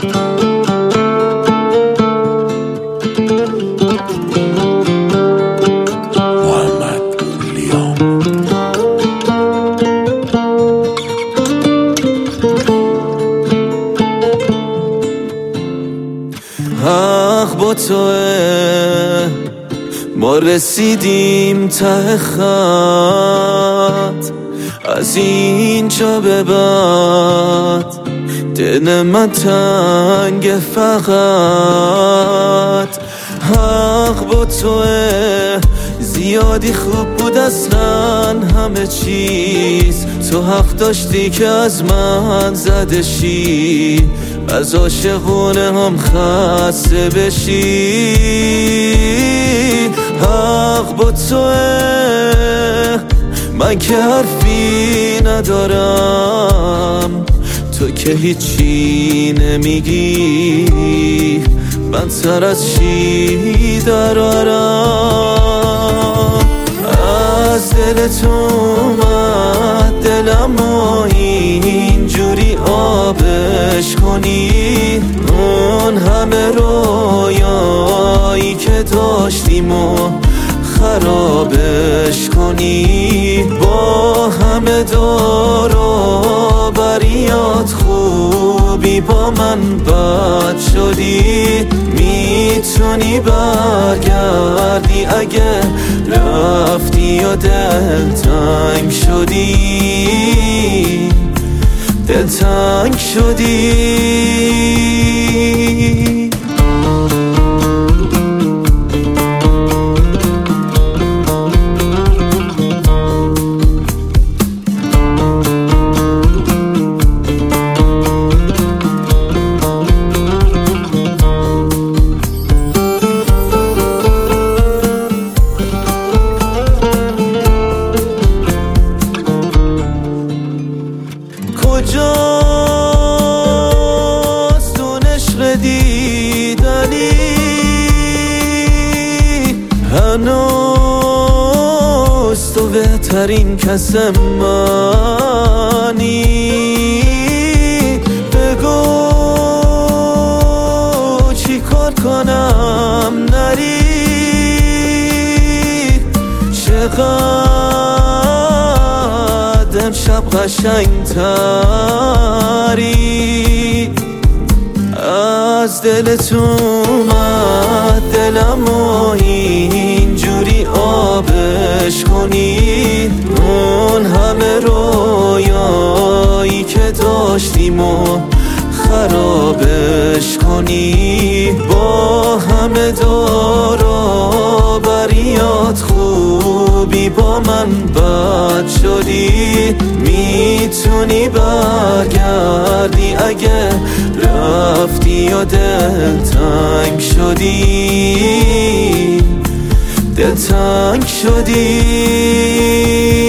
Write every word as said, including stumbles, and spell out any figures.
حق با توه، ما رسیدیم ته خط، از اینجا به بعد دل من تنگ فقط. حق با توه، زیادی خوب بود اصلا همه چیز، تو حق داشتی که از من زده شی، از عاشقونه هم خسته بشی. حق با توه، من که حرفی ندارم، تو که هیچی نمیگی، من سر از چی درارم. از دل تو اومد دلم و اینجوری آبش کنی، اون همه رویایی که داشتیم و خرابش کنی. با همه دار و بریات خوبی با من بد شدی، میتونی برگردی اگه رفتی و دل تنگ شدی، دل تنگ شدی. کجاست اون عشق دیدنی، هنوز تو بهترین کس منی. بگو چی کار کنم نری، چقدر امشب قشنگ تری. از دل تو اومد دلم و اینجوری آبش کنی، اون همه رویایی که داشتیم و خرابش کنی. با همه دار و بریات خوبی با من بد شدی، میتونی برگردی اگه رفتی و دل تنگ شدی، دل تنگ شدی.